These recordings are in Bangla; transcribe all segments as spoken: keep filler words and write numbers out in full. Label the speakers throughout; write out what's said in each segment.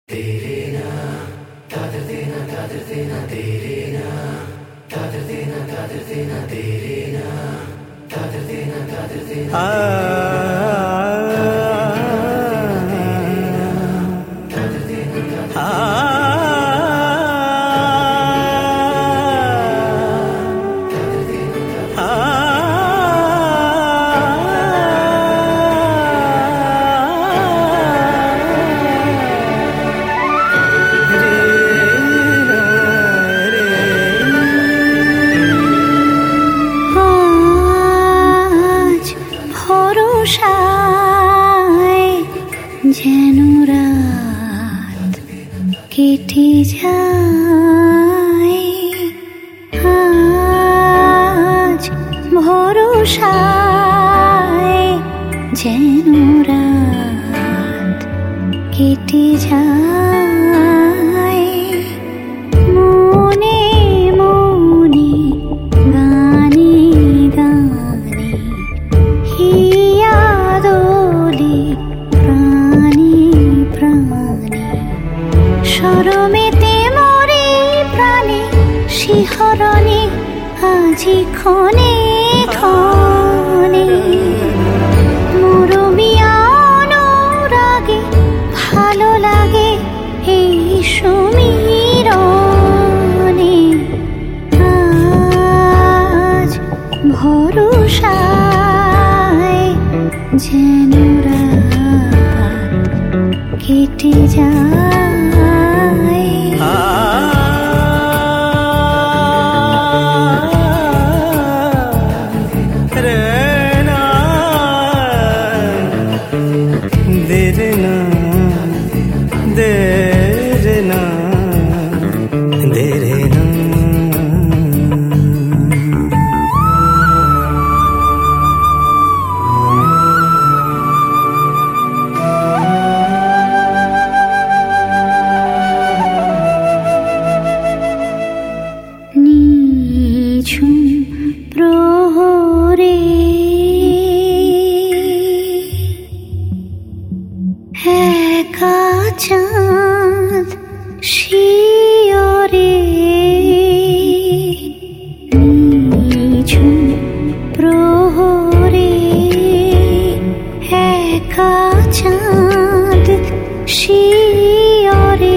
Speaker 1: যেন রাত কেটে যায়, আজ ভরসায় যেন রাত কেটে যায়। মনে মনে গানে গানে হিয়া দোলে সরমেতে মরে প্রাণে শিহরণে আজি ক্ষণে ক্ষণে মরমিয়া অনুরাগে ভালো লাগে এই সমীরণে। আজ ভরসায় যেন রাত কেটে যায়। প্রহরে একা চাঁদ শিয়রে নিঝুম প্রহরে একা চাঁদ শিয়রে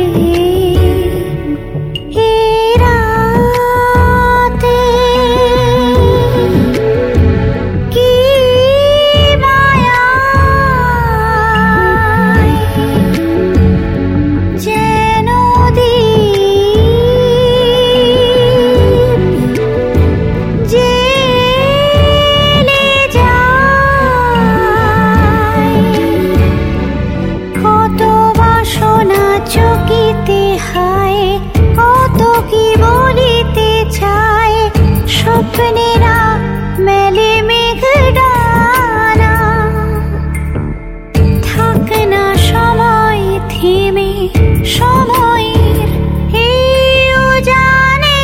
Speaker 1: স্বপ্নেরা মেলে মেঘ ডানা, থাক না সময় থেমে সময়ের এই উজানে।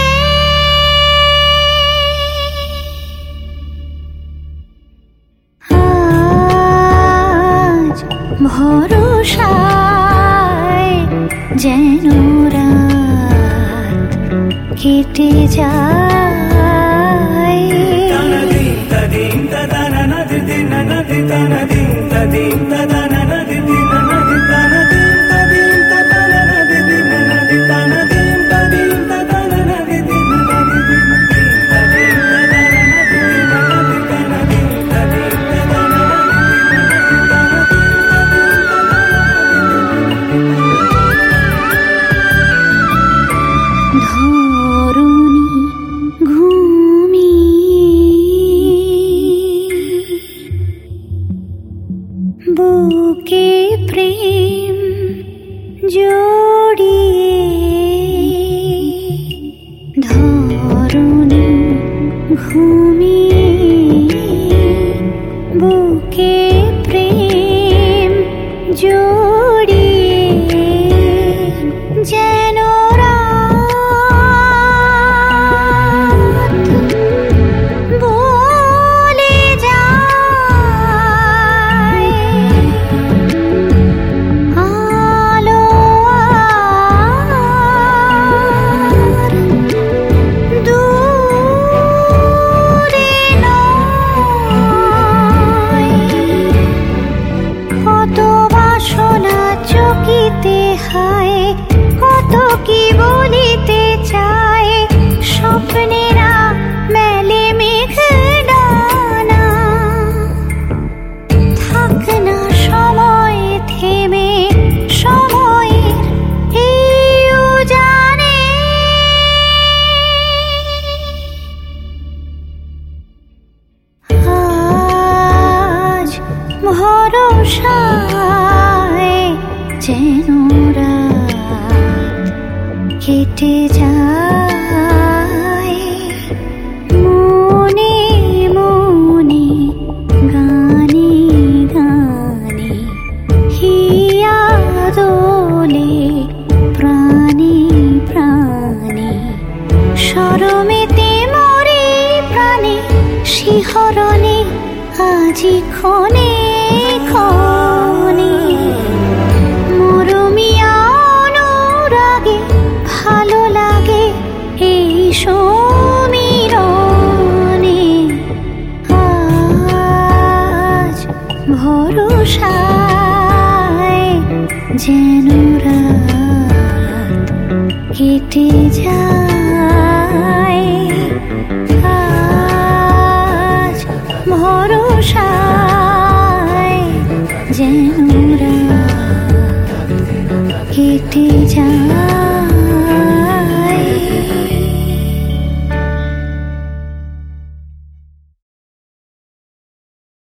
Speaker 1: আজ ভরসায় যেন রাত কেটে যায়। ধরণী যেন রাত কেটে যায় মনে মনে গানে গানে হিয়া দোলে প্রাণে প্রাণে শরমেতে মরে প্রাণে শিহরণে আজি ক্ষণে ক্ষণে মরমিয়া অনুরাগে ভালো লাগে এই সমীরণে আজ ভরসায় যেন রাত কেটে যায় আজ ভরসায় যেন রাত কেটে যায়।